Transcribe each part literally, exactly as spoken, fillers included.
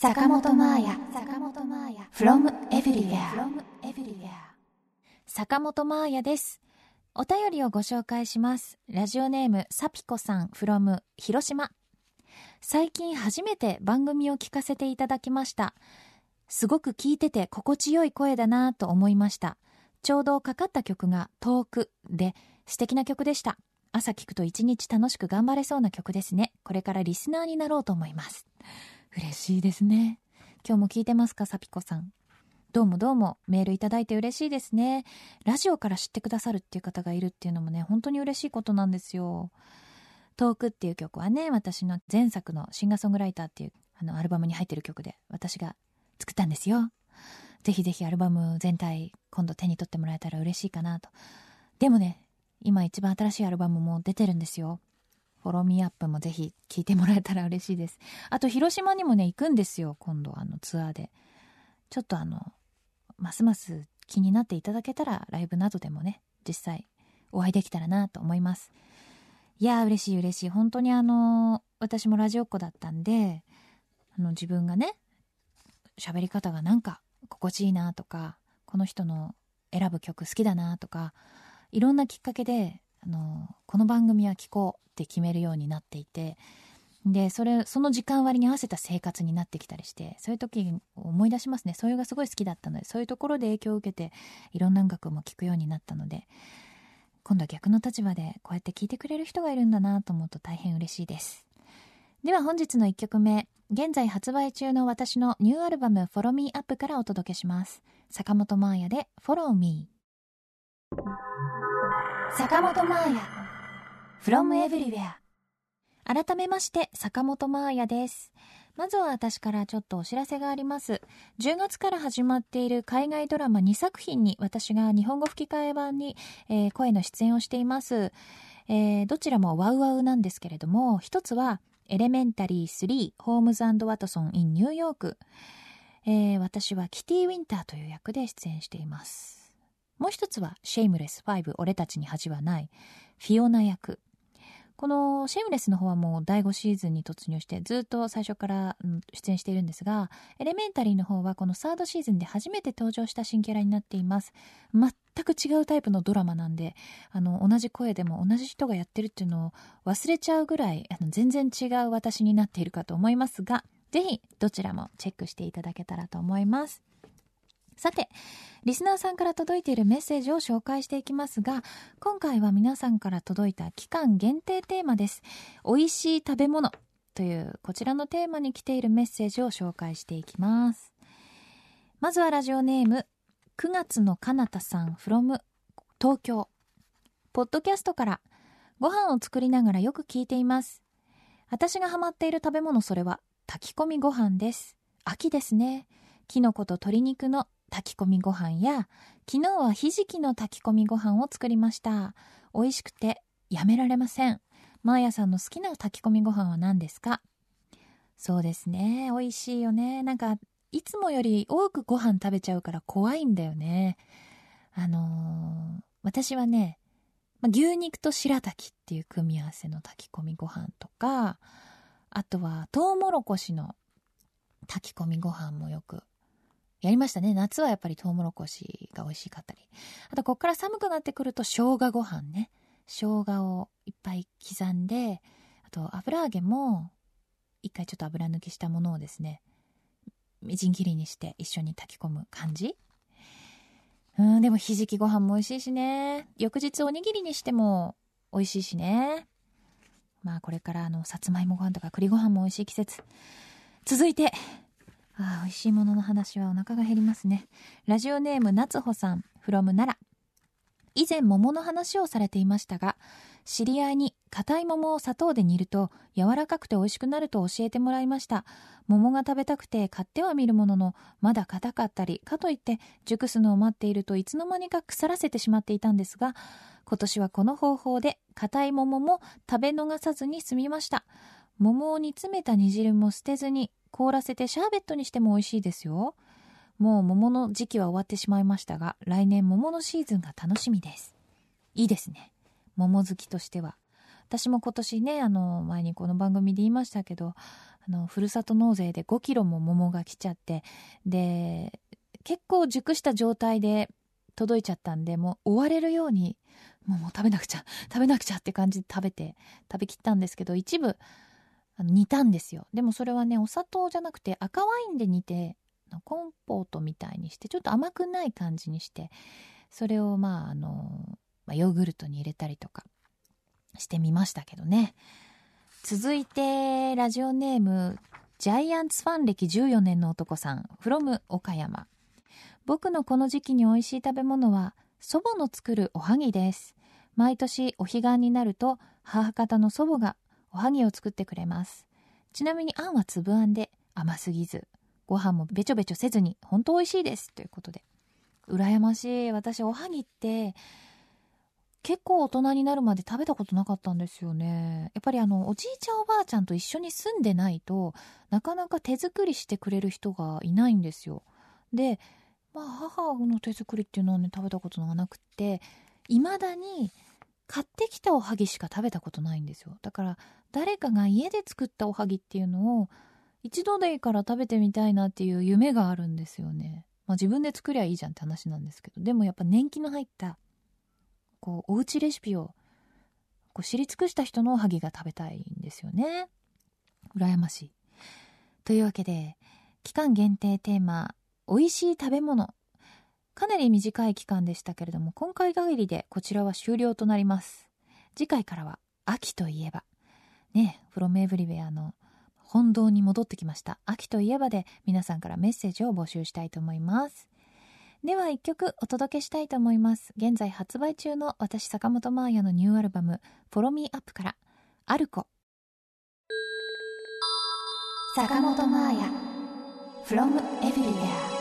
坂本真綾 from everywhere。 坂本真綾です。お便りをご紹介します。ラジオネームさぴこさん from 広島。最近初めて番組を聞かせていただきました。すごく聞いてて心地よい声だなと思いました。ちょうどかかった曲が遠くで素敵な曲でした。朝聞くと一日楽しく頑張れそうな曲ですね。これからリスナーになろうと思います。嬉しいですね。今日も聞いてますか、さぴこさん。どうもどうもメールいただいて嬉しいですね。ラジオから知ってくださるっていう方がいるっていうのもね、本当に嬉しいことなんですよ。遠くっていう曲はね、私の前作のシンガーソングライターっていうあのアルバムに入ってる曲で、私が作ったんですよ。ぜひぜひアルバム全体今度手に取ってもらえたら嬉しいかなと。でもね、今一番新しいアルバムも出てるんですよ。フォローミーアップもぜひ聞いてもらえたら嬉しいです。あと広島にもね行くんですよ、今度あのツアーで。ちょっとあのますます気になっていただけたらライブなどでもね実際お会いできたらなと思います。いやー嬉しい嬉しい。本当にあの私もラジオっ子だったんで、あの自分がね喋り方がなんか心地いいなとか、この人の選ぶ曲好きだなとか、いろんなきっかけであのこの番組は聴こうって決めるようになっていて、でそれその時間割に合わせた生活になってきたりして、そういう時思い出しますね。そういうのがすごい好きだったので、そういうところで影響を受けていろんな音楽も聴くようになったので、今度は逆の立場でこうやって聴いてくれる人がいるんだなと思うと大変嬉しいです。では本日のいっきょくめ、現在発売中の私のニューアルバム Follow Me Up からお届けします。坂本真綾で Follow Me。 坂本真綾 from everywhere。 改めまして坂本真綾です。まずは私からちょっとお知らせがあります。じゅうがつから始まっている海外ドラマにさく品に私が日本語吹き替え版に、えー、声の出演をしています。えー、どちらもワウワウなんですけれども、一つはエレメンタリースリーホームズ&ワトソン in ニューヨーク、えー、私はキティ・ウィンターという役で出演しています。もう一つはシェイムレスファイブ俺たちに恥はないフィオナ役。このシェイムレスの方はもうだいごシーズンに突入してずっと最初から出演しているんですが、エレメンタリーの方はこのサードシーズンで初めて登場した新キャラになっています。全く違うタイプのドラマなんで、あの同じ声でも同じ人がやってるっていうのを忘れちゃうぐらいあの全然違う私になっているかと思いますが、ぜひどちらもチェックしていただけたらと思います。さて、リスナーさんから届いているメッセージを紹介していきますが、今回は皆さんから届いた期間限定テーマです。美味しい食べ物というこちらのテーマに来ているメッセージを紹介していきます。まずはラジオネームくがつのかなたさん from 東京。ポッドキャストからご飯を作りながらよく聞いています。私がハマっている食べ物、それは炊き込みご飯です。秋ですね。きのこと鶏肉の炊き込みご飯や、昨日はひじきの炊き込みご飯を作りました。美味しくてやめられません。マーヤさんの好きな炊き込みご飯は何ですか？そうですね、美味しいよね。なんかいつもより多くご飯食べちゃうから怖いんだよね。あのー、私はね、ま、牛肉と白滝っていう組み合わせの炊き込みご飯とか、あとはトウモロコシの炊き込みご飯もよくやりましたね。夏はやっぱりトウモロコシが美味しかったり、あとこっから寒くなってくると生姜ご飯ね。生姜をいっぱい刻んで、あと油揚げも一回ちょっと油抜きしたものをですね、みじん切りにして一緒に炊き込む感じ。うん、でもひじきご飯も美味しいしね。翌日おにぎりにしても美味しいしね。まあこれからあのさつまいもご飯とか栗ご飯も美味しい季節。続いて、ああ、美味しいものの話はお腹が減りますね。ラジオネームなつほさん from 奈良。以前桃の話をされていましたが、知り合いに硬い桃を砂糖で煮ると柔らかくて美味しくなると教えてもらいました。桃が食べたくて買ってはみるものの、まだ硬かったり、かといって熟すのを待っているといつの間にか腐らせてしまっていたんですが、今年はこの方法で硬い桃も食べ逃さずに済みました。桃を煮詰めた煮汁も捨てずに凍らせてシャーベットにしても美味しいですよ。もう桃の時期は終わってしまいましたが、来年桃のシーズンが楽しみです。いいですね、桃好きとしては。 私も今年ね、あの前にこの番組で言いましたけど、あのふるさと納税でごキロも桃が来ちゃって、で結構熟した状態で届いちゃったんで、もう追われるようにもうもう食べなくちゃ食べなくちゃって感じで食べて食べきったんですけど、一部あの煮たんですよ。でもそれはね、お砂糖じゃなくて赤ワインで煮て、コンポートみたいにしてちょっと甘くない感じにして、それをまああの、まあ、ヨーグルトに入れたりとかしてみましたけどね。続いてラジオネームジャイアンツファン歴じゅうよねんの男さん from 岡山。僕のこの時期に美味しい食べ物は祖母の作るおはぎです。毎年お彼岸になると母方の祖母がおはぎを作ってくれます。ちなみにあんは粒あんで甘すぎず、ご飯もべちょべちょせずに本当美味しいですということで、羨ましい。私おはぎって結構大人になるまで食べたことなかったんですよね。やっぱりあのおじいちゃんおばあちゃんと一緒に住んでないとなかなか手作りしてくれる人がいないんですよ。で、まあ母の手作りっていうのはね、食べたことがなくって、未だに買ってきたおはぎしか食べたことないんですよ。だから誰かが家で作ったおはぎっていうのを一度でいいから食べてみたいなっていう夢があるんですよね。まあ自分で作りゃいいじゃんって話なんですけど、でもやっぱ年季の入ったこうおうちレシピをこう知り尽くした人のおはぎが食べたいんですよね。羨ましい。というわけで期間限定テーマ、美味しい食べ物、かなり短い期間でしたけれども、今回限りでこちらは終了となります。次回からは秋といえばね、from everywhereの本堂に戻ってきました。秋といえばで皆さんからメッセージを募集したいと思います。では一曲お届けしたいと思います。現在発売中の私坂本真綾のニューアルバム Follow Me Up からアルコ。 坂本真綾 from everywhere。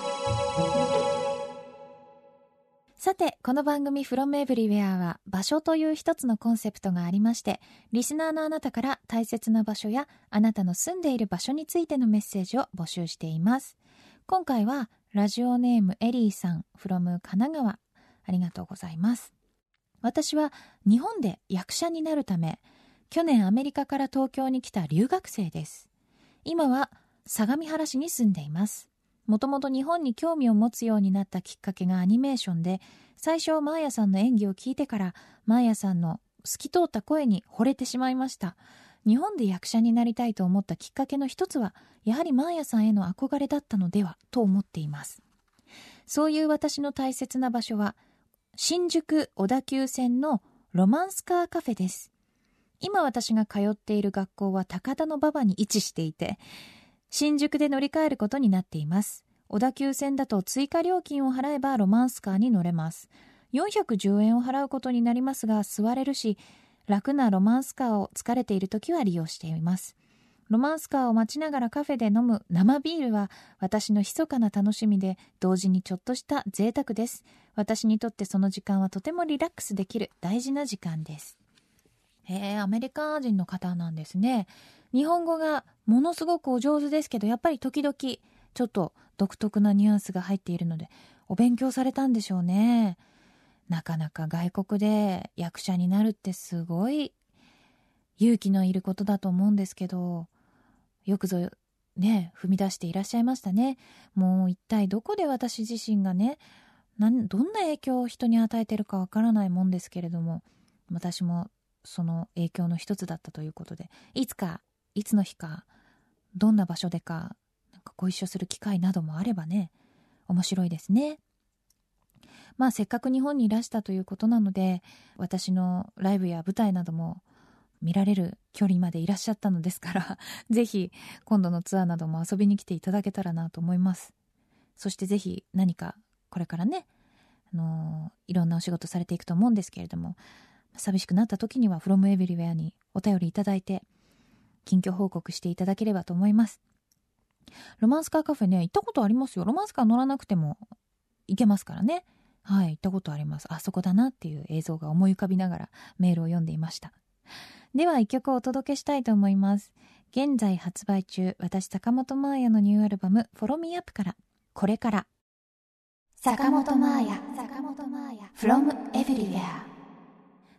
さて、この番組 From Everywhere は場所という一つのコンセプトがありまして、リスナーのあなたから大切な場所やあなたの住んでいる場所についてのメッセージを募集しています。今回はラジオネームエリーさん from 神奈川、ありがとうございます。私は日本で役者になるため、去年アメリカから東京に来た留学生です。今は相模原市に住んでいます。もともと日本に興味を持つようになったきっかけがアニメーションで、最初マーヤさんの演技を聞いてからマーヤさんの透き通った声に惚れてしまいました。日本で役者になりたいと思ったきっかけの一つはやはりマーヤさんへの憧れだったのではと思っています。そういう私の大切な場所は新宿小田急線のロマンスカーカフェです。今私が通っている学校は高田馬場に位置していて、新宿で乗り換えることになっています。小田急線だと追加料金を払えばロマンスカーに乗れます。よんひゃくじゅうえんを払うことになりますが、座れるし楽なロマンスカーを疲れているときは利用しています。ロマンスカーを待ちながらカフェで飲む生ビールは私の密かな楽しみで、同時にちょっとした贅沢です。私にとってその時間はとてもリラックスできる大事な時間です。へえ、アメリカ人の方なんですね。日本語がものすごくお上手ですけど、やっぱり時々ちょっと独特なニュアンスが入っているのでお勉強されたんでしょうね。なかなか外国で役者になるってすごい勇気のいることだと思うんですけど、よくぞね踏み出していらっしゃいましたね。もう一体どこで私自身がねなんどんな影響を人に与えているかわからないもんですけれども、私もその影響の一つだったということで、いつかいつの日かどんな場所でかなんかご一緒する機会などもあればね、面白いですね。まあせっかく日本にいらしたということなので、私のライブや舞台なども見られる距離までいらっしゃったのですからぜひ今度のツアーなども遊びに来ていただけたらなと思います。そしてぜひ何かこれからね、あのー、いろんなお仕事されていくと思うんですけれども、寂しくなった時には From Everywhere にお便りいただいて近況報告していただければと思います。ロマンスカーカフェね、行ったことありますよ。ロマンスカー乗らなくても行けますからね。はい、行ったことあります。あそこだなっていう映像が思い浮かびながらメールを読んでいました。では一曲お届けしたいと思います。現在発売中、私坂本真綾のニューアルバム Follow Me Up からこれから。 坂本真綾 from everywhere。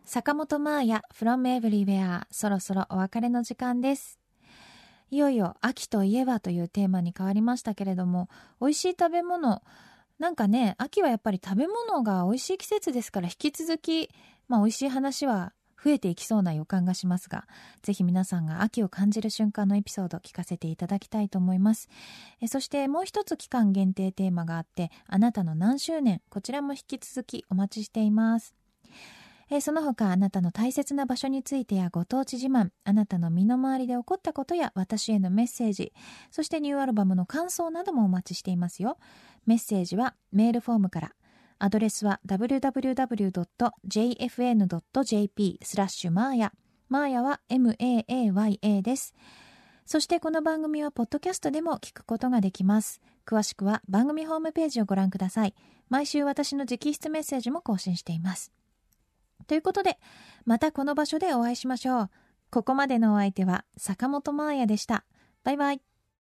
坂本真綾 from everywhere、 そろそろお別れの時間です。いよいよ秋といえばというテーマに変わりましたけれども、美味しい食べ物、なんかね、秋はやっぱり食べ物が美味しい季節ですから、引き続き、まあ、美味しい話は増えていきそうな予感がしますが、ぜひ皆さんが秋を感じる瞬間のエピソードを聞かせていただきたいと思います。えそしてもう一つ期間限定テーマがあって、あなたの何周年、こちらも引き続きお待ちしています。えその他、あなたの大切な場所についてやご当地自慢、あなたの身の回りで起こったことや私へのメッセージ、そしてニューアルバムの感想などもお待ちしていますよ。メッセージはメールフォームから。アドレスは ダブリューダブリューダブリュードットジェイエフエヌドットジェーピー スラッシュマーヤ。マーヤは エムエーエーワイエー です。そしてこの番組はポッドキャストでも聞くことができます。詳しくは番組ホームページをご覧ください。毎週私の直筆メッセージも更新しています。ということで、またこの場所でお会いしましょう。ここまでのお相手は坂本真綾でした。バイバイ。